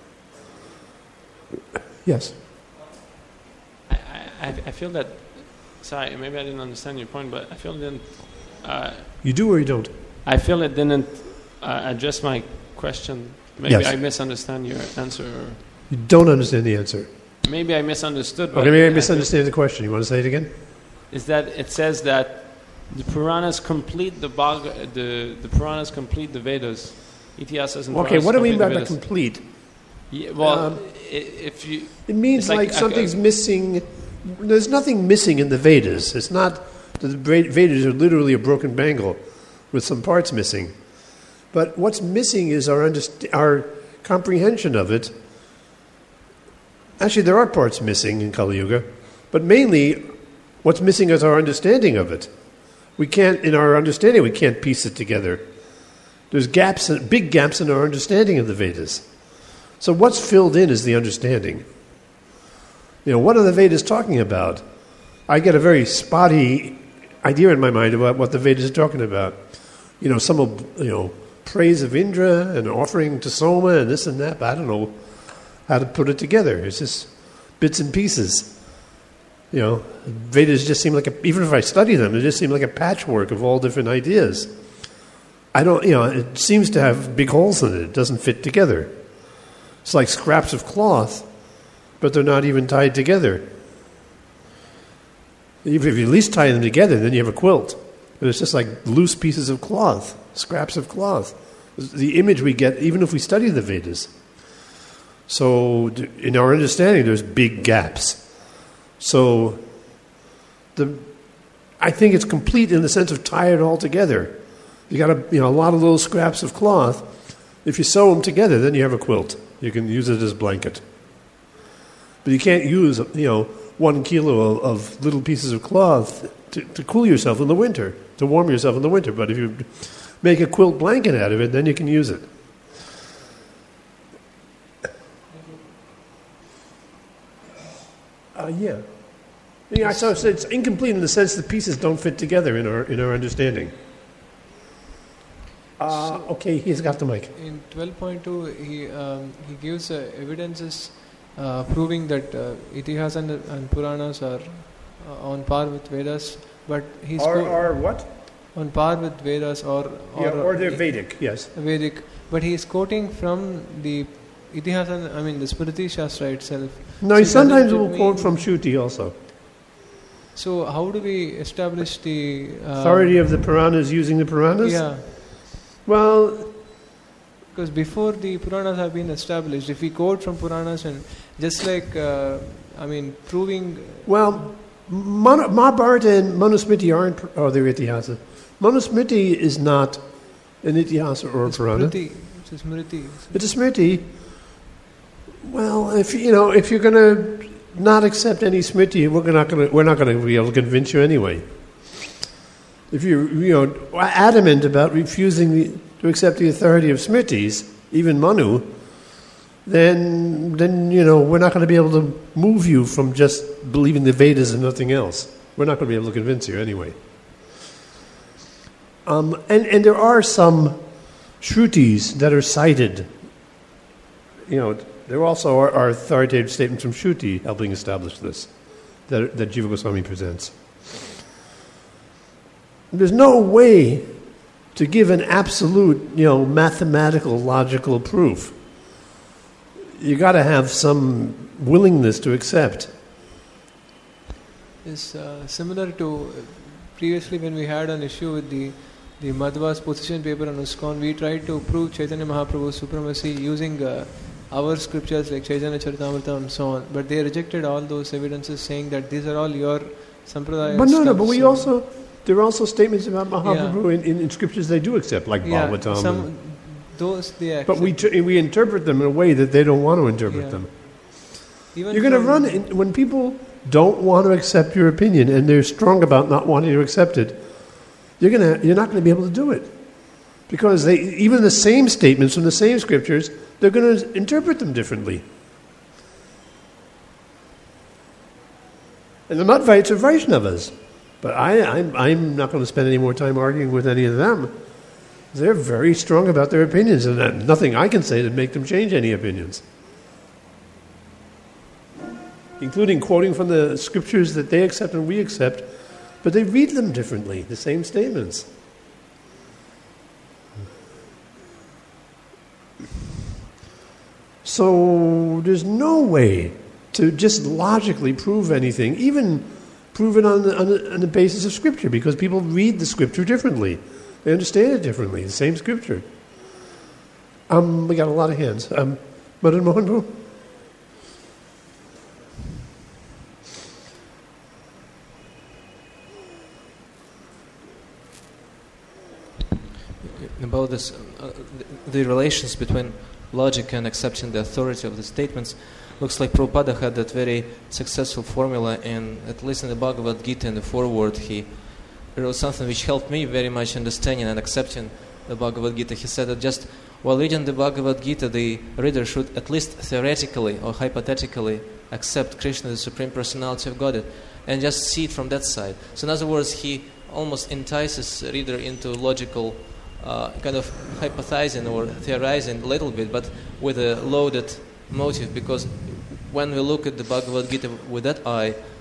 Speaker 1: Yes?
Speaker 7: I, I, I feel that, sorry, maybe I didn't understand your point, but I feel it didn't... Uh,
Speaker 1: you do or you don't?
Speaker 7: I feel it didn't uh, address my question. Maybe
Speaker 1: Yes.
Speaker 7: I misunderstand your answer. Or
Speaker 1: You don't understand the answer.
Speaker 7: maybe I misunderstood. But
Speaker 1: Okay, maybe I
Speaker 7: I
Speaker 1: misunderstand the question. You want to say it again?
Speaker 7: feel- Is that it says that the Puranas complete the Bhag- the the Puranas complete the Vedas. Itihasas and
Speaker 1: Okay,
Speaker 7: Puranas
Speaker 1: what do we mean by
Speaker 7: complete
Speaker 1: the
Speaker 7: the Vedas.
Speaker 1: complete?
Speaker 7: Yeah, well,
Speaker 1: Um,
Speaker 7: i- if you
Speaker 1: It means
Speaker 7: It's like
Speaker 1: like,
Speaker 7: a-
Speaker 1: something's
Speaker 7: a-
Speaker 1: missing. There's nothing missing in the Vedas. It's not that the Bra- Vedas are literally a broken bangle with some parts missing. But what's missing is our underst- our comprehension of it. Actually, there are parts missing in Kali Yuga, but mainly what's missing is our understanding of it. We can't, in our understanding, we can't piece it together. There's gaps, big gaps in our understanding of the Vedas. So what's filled in is the understanding. You know, what are the Vedas talking about? I get a very spotty idea in my mind about what the Vedas are talking about. You know, some will, you know, praise of Indra and offering to Soma and this and that, but I don't know how to put it together. It's just bits and pieces. You know, Vedas just seem like a, even if I study them, they just seem like a patchwork of all different ideas. I don't, you know, it seems to have big holes in it. It doesn't fit together. It's like scraps of cloth, but they're not even tied together. If you at least tie them together, then you have a quilt. But it's just like loose pieces of cloth, scraps of cloth. The image we get, even if we study the Vedas. So in our understanding, there's big gaps. So the, I think it's complete in the sense of tie it all together. You got a, you know, a lot of little scraps of cloth. If you sew them together, then you have a quilt. You can use it as a blanket. But you can't use, you know, one kilo of, of little pieces of cloth to, to cool yourself in the winter, to warm yourself in the winter. But if you make a quilt blanket out of it, then you can use it. Uh, yeah. Yeah, so it's incomplete in the sense the pieces don't fit together in our in our understanding. Uh, okay, he's got the mic.
Speaker 8: In twelve point two, he um, he gives uh, evidences uh, proving that uh, Itihas and, and Puranas are uh, on par with Vedas, but he's
Speaker 1: Or,
Speaker 8: co-
Speaker 1: or what?
Speaker 8: on par with Vedas or or,
Speaker 1: Yeah, or they're Vedic, yes.
Speaker 8: Vedic, but he is quoting from the Itihasa, I mean the Smriti Shastra itself.
Speaker 1: No, he
Speaker 8: So
Speaker 1: sometimes
Speaker 8: doesn't it
Speaker 1: will quote
Speaker 8: mean-
Speaker 1: from Shruti also.
Speaker 8: So how do we establish the uh,
Speaker 1: Authority of the Puranas using the Puranas?
Speaker 8: Yeah,
Speaker 1: Well,
Speaker 8: because before the Puranas have been established, if we quote from Puranas and just like uh, I mean proving
Speaker 1: well, Mana- Mahabharata and Manusmriti aren't, or they're Itihasa. Manusmriti is not an Itihasa or a
Speaker 8: the
Speaker 1: Purana.
Speaker 8: Smriti, it's a Smriti.
Speaker 1: But a Smriti, well, if you know, if you're going to not accept any Smriti, we're not going to we're not going to be able to convince you anyway. If you're you know adamant about refusing the, to accept the authority of Smritis, even Manu, then then you know we're not going to be able to move you from just believing the Vedas and nothing else. We're not going to be able to convince you anyway. Um, and and there are some Shrutis that are cited. You know, there also are, are authoritative statements from Shruti helping establish this, that, that Jiva Goswami presents. There's no way to give an absolute, you know, mathematical, logical proof. You got to have some willingness to accept.
Speaker 8: Is uh, similar to uh, previously when we had an issue with the the Madhva's position paper on ISKCON, we tried to prove Chaitanya Mahaprabhu's supremacy using uh, our scriptures like Chaitanya Charitamrita and so on, but they rejected all those evidences saying that these are all your sampradaya.
Speaker 1: But no, no,
Speaker 8: stuff,
Speaker 1: but we
Speaker 8: so-
Speaker 1: also, there are also statements about Mahaprabhu in, in, in scriptures they do accept, like
Speaker 8: yeah,
Speaker 1: Bhagavatam.
Speaker 8: some
Speaker 1: and-
Speaker 8: those they accept.
Speaker 1: but we, t- we interpret them in a way that they don't want to interpret
Speaker 8: Yeah.
Speaker 1: them.
Speaker 8: Even
Speaker 1: You're going to
Speaker 8: from-
Speaker 1: run in, when people don't want to accept your opinion and they're strong about not wanting to accept it. You're going to you're not going to be able to do it because they even the same statements from the same scriptures they're going to interpret them differently. And the Madhvites are Vaishnavas, but I I'm, I'm not going to spend any more time arguing with any of them. They're very strong about their opinions, and uh, nothing I can say to make them change any opinions. Including quoting from the scriptures that they accept and we accept, but they read them differently, the same statements. So there's no way to just logically prove anything, even prove it on the, on the, on the basis of scripture, because people read the scripture differently. They understand it differently, the same scripture. Um, we got a lot of hands. Um, Madan Mohan Bro?
Speaker 2: About this, uh, the, the relations between logic and accepting the authority of the statements, looks like Prabhupada had that very successful formula, and at least in the Bhagavad Gita in the foreword, he wrote something which helped me very much understanding and accepting the Bhagavad Gita. He said that just while reading the Bhagavad Gita, the reader should at least theoretically or hypothetically accept Krishna, the Supreme Personality of Godhead, and just see it from that side. So in other words, he almost entices the reader into logical uh, kind of hypothesizing or theorizing a little bit, but with a loaded motive, because when we look at the Bhagavad Gita with that eye,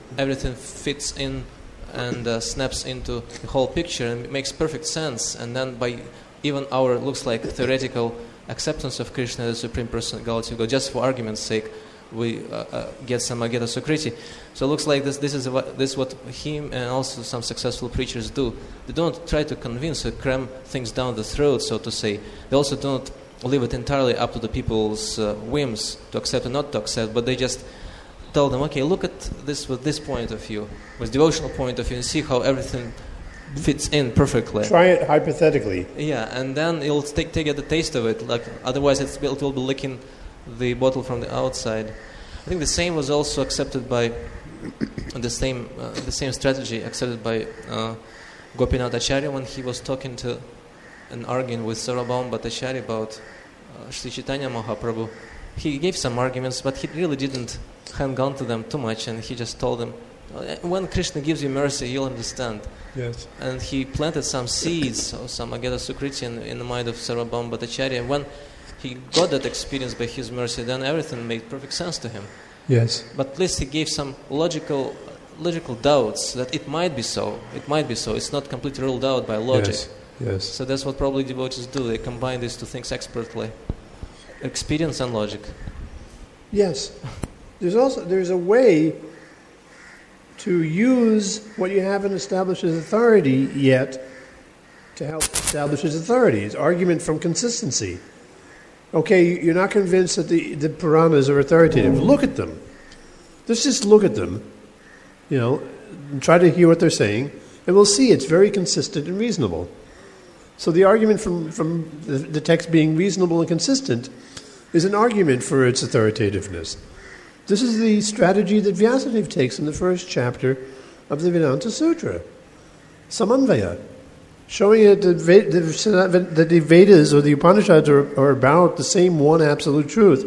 Speaker 2: everything fits in and uh, snaps into the whole picture and it makes perfect sense. And then by even our looks like theoretical acceptance of Krishna as the Supreme Personality of God, just for argument's sake, we uh, uh, get some Agata Sukriti. So it looks like this this is what, this is what him and also some successful preachers do. They don't try to convince or cram things down the throat, so to say. They also don't leave it entirely up to the people's uh, whims to accept or not to accept, but they just tell them, okay, look at this with this point of view, with devotional point of view, and see how everything fits in perfectly.
Speaker 1: Try it hypothetically.
Speaker 2: Yeah, and then you'll take, take the taste of it. Like otherwise, it's, it will be licking the bottle from the outside. I think the same was also accepted by the same uh, the same strategy accepted by uh, Gopinath Acharya when he was talking to and arguing with Sarvabhauma Bhattacharya about uh, Sri Chaitanya Mahaprabhu. He gave some arguments, but he really didn't hang on to them too much, and he just told them, when Krishna gives you mercy, you'll understand.
Speaker 1: Yes.
Speaker 2: And he planted some seeds or some Agata Sukriti in, in the mind of Sarvabhauma Bhattacharya, and when he got that experience by his mercy, then everything made perfect sense to him.
Speaker 1: Yes.
Speaker 2: But at least he gave some logical logical doubts that it might be so. It might be so. It's not completely ruled out by logic.
Speaker 1: Yes. Yes.
Speaker 2: So that's what probably devotees do. They combine these two things expertly. Experience and logic.
Speaker 1: Yes. There's also there's a way to use what you haven't established as authority yet to help establish its authority. It's argument from consistency. Okay, you're not convinced that the, the Puranas are authoritative. Look at them. Let's just look at them, you know, and try to hear what they're saying, and we'll see it's very consistent and reasonable. So the argument from, from the, the text being reasonable and consistent is an argument for its authoritativeness. This is the strategy that Vyasadeva takes in the first chapter of the Vedanta Sutra, Samanvaya, showing that the, that the Vedas or the Upanishads are, are about the same one absolute truth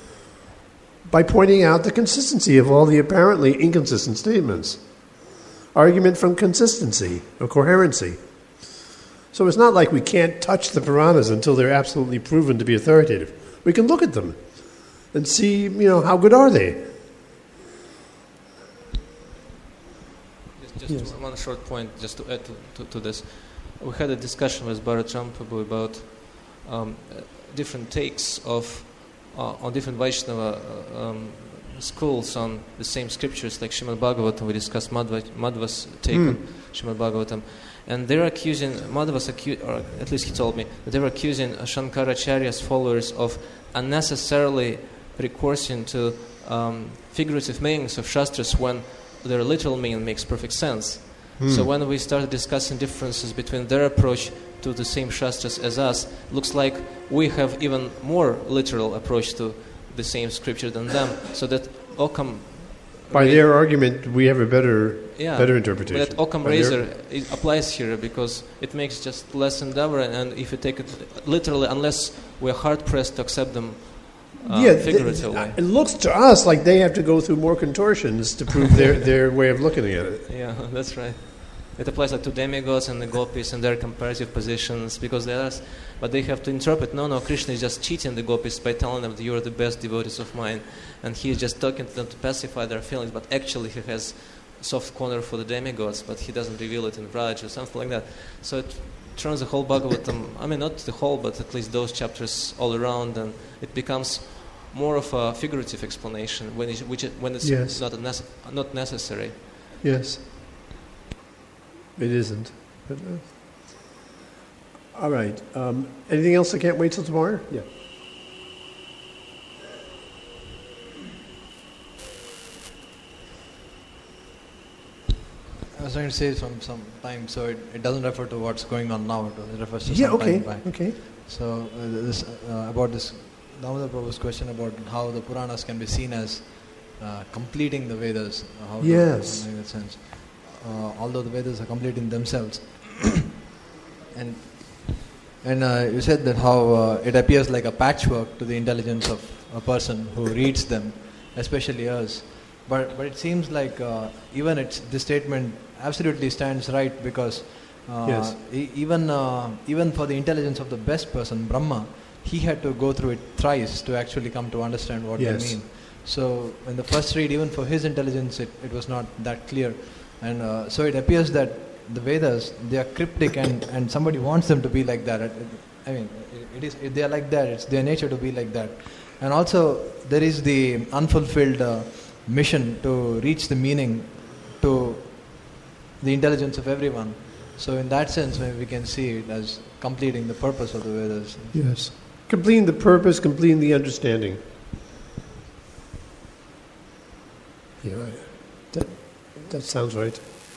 Speaker 1: by pointing out the consistency of all the apparently inconsistent statements. Argument from consistency or coherency. So it's not like we can't touch the Puranas until they're absolutely proven to be authoritative. We can look at them and see, you know, how good are they?
Speaker 2: Just, just yes. One short point, just to add to, to, to this. We had a discussion with Bharat Prabhu about um, different takes of uh, on different Vaishnava uh, um, schools on the same scriptures, like Srimad Bhagavatam. We discussed Madhva, Madhva's take mm. on Srimad Bhagavatam, and they're accusing Madhva's acu- or at least he told me that they were accusing Shankaracharya's followers of unnecessarily recoursing to um, figurative meanings of shastras when their literal meaning makes perfect sense. Mm. So when we started discussing differences between their approach to the same shastras as us, looks like we have even more literal approach to the same scripture than them. So that Occam,
Speaker 1: by ra- their argument, we have a better,
Speaker 2: yeah,
Speaker 1: better interpretation.
Speaker 2: That Occam razor it applies here because it makes just less endeavor, and if you take it literally, unless we're hard pressed to accept them. Uh,
Speaker 1: yeah,
Speaker 2: figuratively.
Speaker 1: Th- it looks to us like they have to go through more contortions to prove their, their way of looking at it.
Speaker 2: Yeah, that's right. It applies like to demigods and the gopis and their comparative positions because they are, but they have to interpret. No, no, Krishna is just cheating the gopis by telling them that you are the best devotees of mine, and he is just talking to them to pacify their feelings. But actually, he has a soft corner for the demigods, but he doesn't reveal it in Vraj or something like that. So it turns the whole Bhagavatam. I mean, not the whole, but at least those chapters all around, and it becomes more of a figurative explanation when it, which it, when it's
Speaker 1: yes.
Speaker 2: not a nece- not necessary.
Speaker 1: Yes, it isn't. But, uh, all right. Um, anything else? I can't wait till tomorrow. Yeah.
Speaker 3: I was trying to say some some time, so it, it doesn't refer to what's going on now. It refers to
Speaker 1: yeah.
Speaker 3: some
Speaker 1: Okay.
Speaker 3: time back.
Speaker 1: Okay.
Speaker 3: So uh, this uh, about this. Damodar Prabhu's question about how the Puranas can be seen as uh, completing the Vedas. Uh, how
Speaker 1: yes.
Speaker 3: To, in that sense. Uh, although the Vedas are complete in themselves. and and uh, you said that how uh, it appears like a patchwork to the intelligence of a person who reads them, especially us. But but it seems like uh, even it's, this statement absolutely stands right because uh,
Speaker 1: yes.
Speaker 3: e- even uh, even for the intelligence of the best person, Brahma, he had to go through it thrice to actually come to understand what
Speaker 1: yes.
Speaker 3: they mean. So in the first read, even for his intelligence, it, it was not that clear. And uh, so it appears that the Vedas, they are cryptic, and, and somebody wants them to be like that. I mean, it is, they are like that. It's their nature to be like that. And also, there is the unfulfilled uh, mission to reach the meaning to the intelligence of everyone. So in that sense, maybe we can see it as completing the purpose of the Vedas.
Speaker 1: Yes. Completing the purpose, completing the understanding. Yeah, that, that sounds right.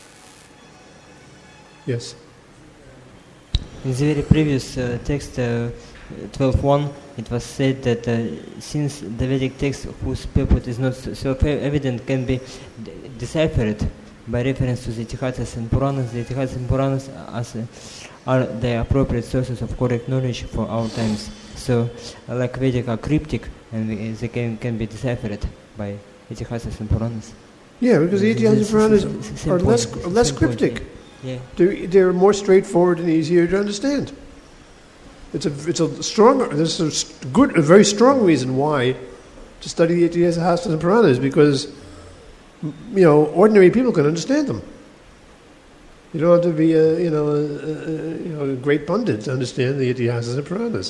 Speaker 1: Yes.
Speaker 6: In the very previous uh, text, uh, twelve one, it was said that uh, since the Vedic text whose purport is not self-evident can be d- deciphered by reference to the Itihasas and Puranas, the Itihasas and Puranas as, uh, are the appropriate sources of correct knowledge for our times. So, uh, like Vedic are cryptic, and we, they can, can be deciphered by Itihasas and Puranas.
Speaker 1: Yeah, because the Itihasas and Puranas are
Speaker 6: point,
Speaker 1: less, less cryptic.
Speaker 6: Point, yeah. Yeah.
Speaker 1: They're, they're more straightforward and easier to understand. It's a, it's a strong, there's a good, a very strong reason why to study the Itihasas and Puranas, because, you know, ordinary people can understand them. You don't have to be a, you know, a, a, you know, a great pundit to understand the Itihasas and Puranas.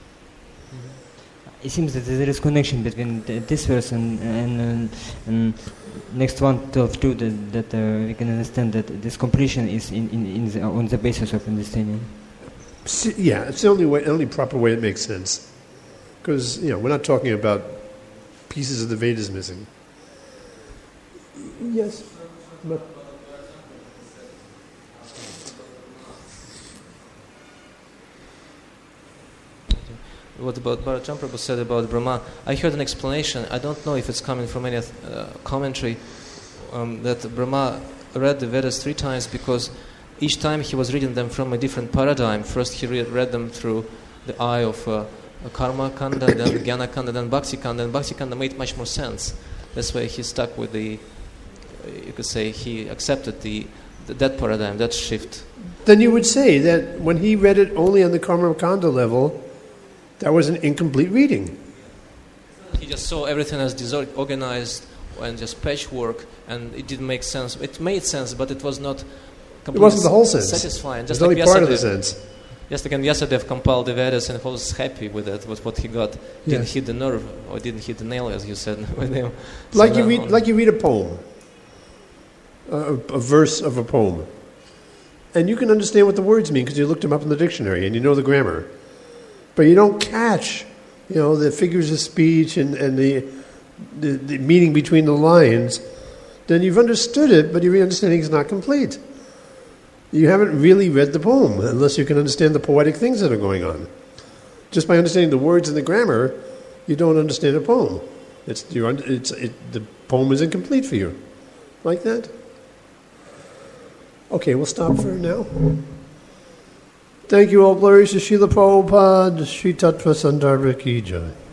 Speaker 6: It seems that there is connection between th- this verse and, and, uh, and next one, twelve two, that, that uh, we can understand that this completion is in, in, in the, on the basis of understanding.
Speaker 1: Yeah, it's the only way, only proper way it makes sense. Because, you know, we're not talking about pieces of the Vedas missing. Yes, but
Speaker 2: what about Bharatan Prabhu said about Brahma? I heard an explanation. I don't know if it's coming from any uh, commentary, um, that Brahma read the Vedas three times because each time he was reading them from a different paradigm. First he read, read them through the eye of uh, Karma Kanda, then Jnana Kanda, then Bhakti Kanda, and Bhakti Kanda made much more sense. That's why he stuck with the, you could say, he accepted the, the that paradigm, that shift.
Speaker 1: Then you would say that when he read it only on the Karma Kanda level, that was an incomplete reading.
Speaker 2: He just saw everything as disorganized and just patchwork, and it didn't make sense. It made sense, but it was not completely
Speaker 1: It wasn't the whole sense.
Speaker 2: satisfying.
Speaker 1: It
Speaker 2: Just
Speaker 1: was
Speaker 2: like
Speaker 1: only part of the
Speaker 2: Vyasadeva.
Speaker 1: sense.
Speaker 2: Just like Vyasadeva compiled the Vedas and he was happy with it, with what he got. Didn't
Speaker 1: Yes.
Speaker 2: hit the nerve, or didn't hit the nail, as you said with him. So
Speaker 1: Like you
Speaker 2: now
Speaker 1: read,
Speaker 2: on.
Speaker 1: like you read a poem, a, a verse of a poem, and you can understand what the words mean because you looked them up in the dictionary and you know the grammar, but you don't catch, you know, the figures of speech and, and the, the the meaning between the lines. Then you've understood it, but your understanding is not complete. You haven't really read the poem unless you can understand the poetic things that are going on. Just by understanding the words and the grammar, you don't understand a poem. It's, you're, it's it, the poem is incomplete for you. Like that? Okay, we'll stop for now. Thank you all. Glories to Srila Prabhupada, Sri Tattva Sandarbha Ki Jai.